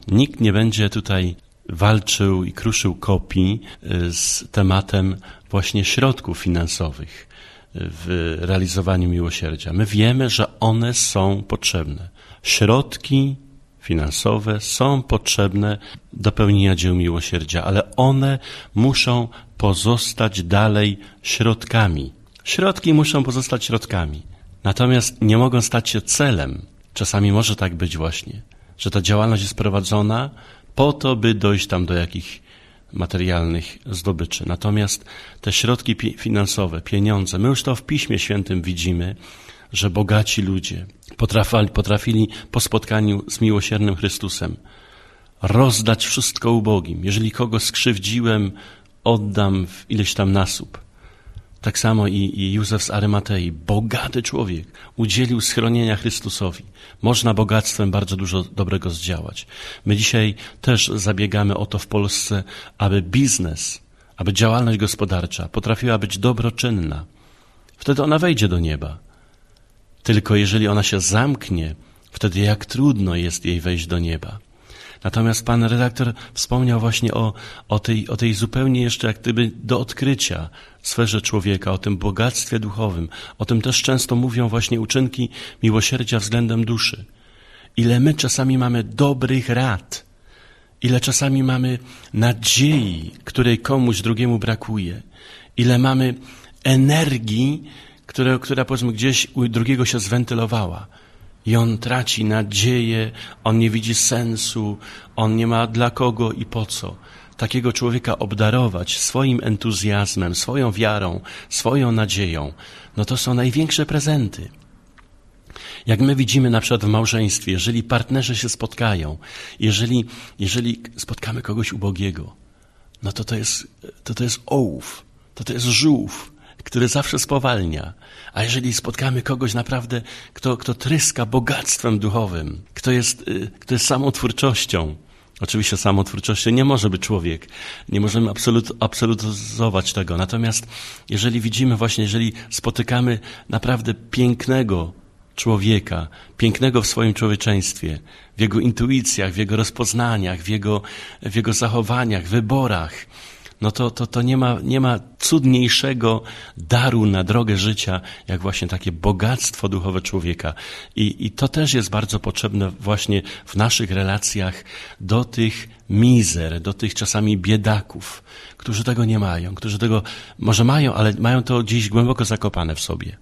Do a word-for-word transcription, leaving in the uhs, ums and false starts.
Nikt nie będzie tutaj walczył i kruszył kopii z tematem właśnie środków finansowych w realizowaniu miłosierdzia. My wiemy, że one są potrzebne. Środki finansowe są potrzebne do pełnienia dzieł miłosierdzia, ale one muszą pozostać dalej środkami. Środki muszą pozostać środkami, natomiast nie mogą stać się celem. Czasami może tak być właśnie, że ta działalność jest prowadzona po to, by dojść tam do jakichś materialnych zdobyczy. Natomiast te środki finansowe, pieniądze, my już to w Piśmie Świętym widzimy, że bogaci ludzie potrafili, potrafili po spotkaniu z miłosiernym Chrystusem rozdać wszystko ubogim. Jeżeli kogo skrzywdziłem, oddam w ileś tam nasób. Tak samo i, i Józef z Arymatei, bogaty człowiek, udzielił schronienia Chrystusowi. Można bogactwem bardzo dużo dobrego zdziałać. My dzisiaj też zabiegamy o to w Polsce, aby biznes, aby działalność gospodarcza potrafiła być dobroczynna. Wtedy ona wejdzie do nieba. Tylko jeżeli ona się zamknie, wtedy jak trudno jest jej wejść do nieba. Natomiast pan redaktor wspomniał właśnie o, o, tej, o tej zupełnie jeszcze jak gdyby do odkrycia sferze człowieka, o tym bogactwie duchowym. O tym też często mówią właśnie uczynki miłosierdzia względem duszy. Ile my czasami mamy dobrych rad, ile czasami mamy nadziei, której komuś drugiemu brakuje, ile mamy energii, która, która powiedzmy gdzieś u drugiego się zwentylowała. I on traci nadzieję, on nie widzi sensu, on nie ma dla kogo i po co. Takiego człowieka obdarować swoim entuzjazmem, swoją wiarą, swoją nadzieją, no to są największe prezenty. Jak my widzimy na przykład w małżeństwie, jeżeli partnerzy się spotkają, jeżeli, jeżeli spotkamy kogoś ubogiego, no to to jest, to to jest ołów, to to jest żółw, który zawsze spowalnia. A jeżeli spotkamy kogoś naprawdę, kto, kto tryska bogactwem duchowym, kto jest, kto jest samą twórczością, oczywiście samą twórczością nie może być człowiek, nie możemy absolut, absolutyzować tego. Natomiast jeżeli widzimy właśnie, jeżeli spotykamy naprawdę pięknego człowieka, pięknego w swoim człowieczeństwie, w jego intuicjach, w jego rozpoznaniach, w jego, w jego zachowaniach, wyborach, no to, to, to nie ma, nie ma cudniejszego daru na drogę życia, jak właśnie takie bogactwo duchowe człowieka. I, i to też jest bardzo potrzebne właśnie w naszych relacjach do tych mizer, do tych czasami biedaków, którzy tego nie mają, którzy tego może mają, ale mają to gdzieś głęboko zakopane w sobie.